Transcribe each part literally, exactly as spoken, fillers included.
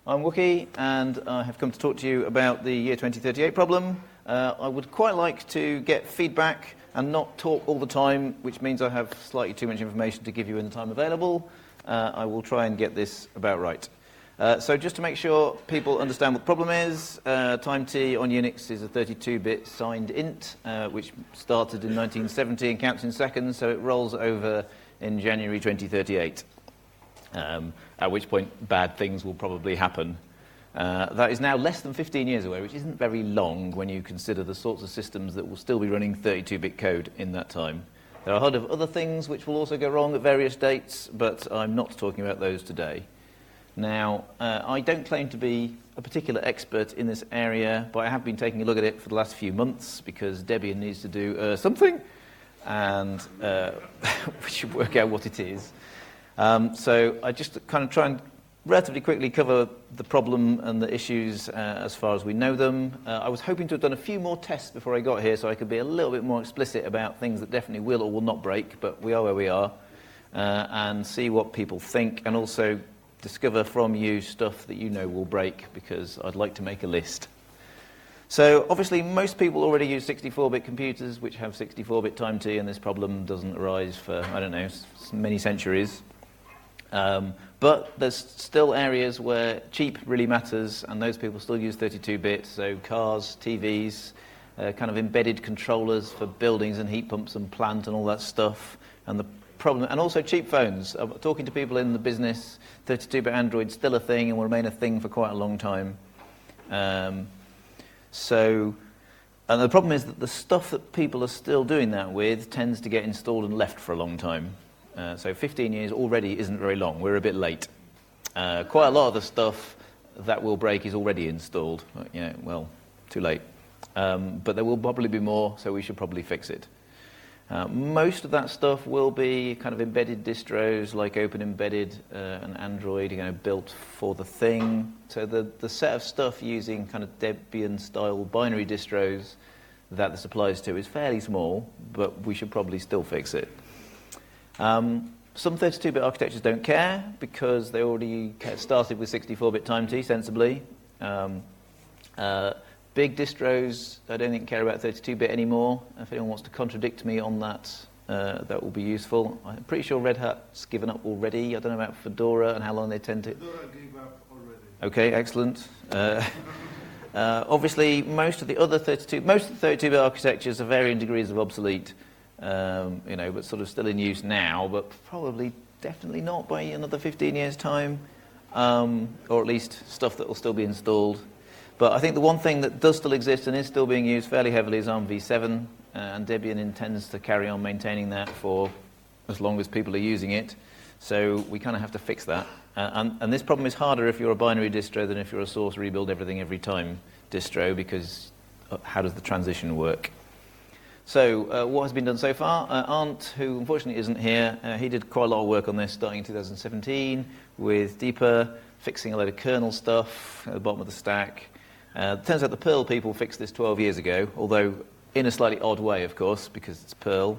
I'm Wookie, and I have come to talk to you about the year twenty thirty-eight problem. Uh, I would quite like to get feedback and not talk all the time, which means I have slightly too much information to give you in the time available. Uh, I will try and get this about right. Uh, so just to make sure people understand what the problem is, uh, time t on Unix is a thirty-two bit signed int, uh, which started in nineteen seventy and counts in seconds, so it rolls over in January twenty thirty-eight, um, at which point bad things will probably happen. Uh, that is now less than fifteen years away, which isn't very long when you consider the sorts of systems that will still be running thirty-two bit code in that time. There are a lot of other things which will also go wrong at various dates, but I'm not talking about those today. Now, uh, I don't claim to be a particular expert in this area, but I have been taking a look at it for the last few months because Debian needs to do uh, something, and uh, we should work out what it is. Um, so I just kind of try and relatively quickly cover the problem and the issues uh, as far as we know them. Uh, I was hoping to have done a few more tests before I got here so I could be a little bit more explicit about things that definitely will or will not break, but we are where we are, uh, and see what people think, and also discover from you stuff that you know will break, because I'd like to make a list. So obviously most people already use sixty-four bit computers which have sixty-four bit time t, and this problem doesn't arise for, I don't know, many centuries. Um, but there's still areas where cheap really matters, and those people still use thirty-two bit, so cars, T Vs, uh, kind of embedded controllers for buildings and heat pumps and plant and all that stuff. And the problem, and also cheap phones. I'm talking to people in the business, thirty-two bit Android's still a thing and will remain a thing for quite a long time. Um, so, and the problem is that the stuff that people are still doing that with tends to get installed and left for a long time. Uh, so fifteen years already isn't very long. We're a bit late. Uh, quite a lot of the stuff that will break is already installed. Yeah, well, too late. Um, but there will probably be more, so we should probably fix it. Uh, most of that stuff will be kind of embedded distros like Open Embedded uh, and Android, you know, built for the thing. So the, the set of stuff using kind of Debian-style binary distros that this applies to is fairly small, but we should probably still fix it. Um, some thirty-two bit architectures don't care because they already started with sixty-four bit time t, sensibly. Um, uh, big distros, I don't think care about thirty-two bit anymore. If anyone wants to contradict me on that, uh, that will be useful. I'm pretty sure Red Hat's given up already. I don't know about Fedora and how long they tend to... Fedora gave up already. Okay, excellent. Uh, uh, obviously, most of the other thirty-two, most of the thirty-two bit architectures are varying degrees of obsolete. Um, you know, but sort of still in use now, but probably definitely not by another fifteen years' time, um, or at least stuff that will still be installed. But I think the one thing that does still exist and is still being used fairly heavily is ARM v seven, uh, and Debian intends to carry on maintaining that for as long as people are using it. So we kind of have to fix that. Uh, and, and this problem is harder if you're a binary distro than if you're a source rebuild everything every time distro, because uh, how does the transition work? So uh, what has been done so far? Uh, Arndt, who unfortunately isn't here, uh, he did quite a lot of work on this starting in two thousand seventeen with Deeper, fixing a load of kernel stuff at the bottom of the stack. Uh, it turns out the Perl people fixed this twelve years ago, although in a slightly odd way, of course, because it's Perl.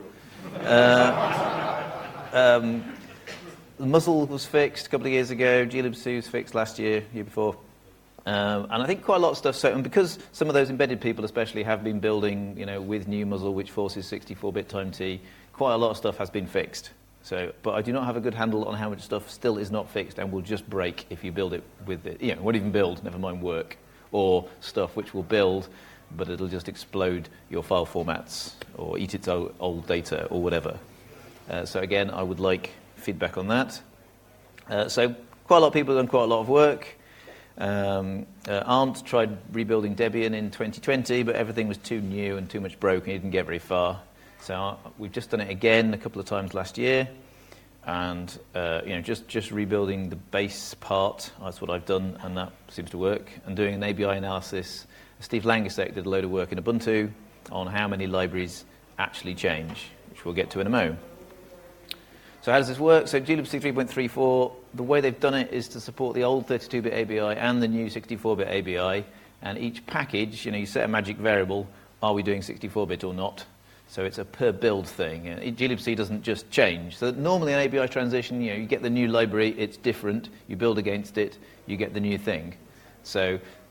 Uh, um, the Muzzle was fixed a couple of years ago, glibc was fixed last year, year before. Um, and I think quite a lot of stuff, so, and because some of those embedded people especially have been building, you know, with new Muzzle, which forces sixty-four bit time t, quite a lot of stuff has been fixed. So, but I do not have a good handle on how much stuff still is not fixed and will just break if you build it with it. You know, won't even build, never mind work. Or stuff which will build, but it'll just explode your file formats or eat its old, old data or whatever. Uh, so again, I would like feedback on that. Uh, so quite a lot of people have done quite a lot of work. Um, uh, Arndt tried rebuilding Debian in twenty twenty, but everything was too new and too much broken. He didn't get very far. So uh, we've just done it again a couple of times last year, and uh, you know, just just rebuilding the base part. That's what I've done, and that seems to work. And doing an A B I analysis. Steve Langesek did a load of work in Ubuntu on how many libraries actually change, which we'll get to in a moment. So how does this work? So glibc three point three four, the way they've done it is to support the old thirty-two bit A B I and the new sixty-four bit A B I, and each package, you know, you set a magic variable, are we doing sixty-four bit or not? So it's a per build thing. Uh, glibc doesn't just change. So normally an A B I transition, you know, you get the new library, it's different, you build against it, you get the new thing. So